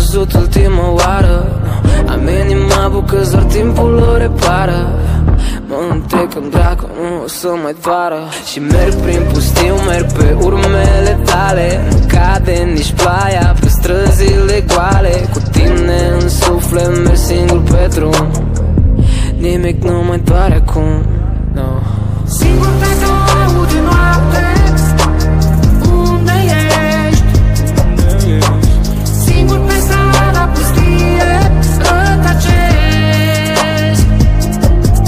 văzut ultima oară. Am inima bucă-ți doar timpul o repară. Mă întreb când dracu nu o să mai doară. Și merg prin pustiu, merg pe urmele tale. Nu cade nici ploaia pe străzile goale. Cu tine în suflet merg singur pe drum. Nimic nu mai doare acum.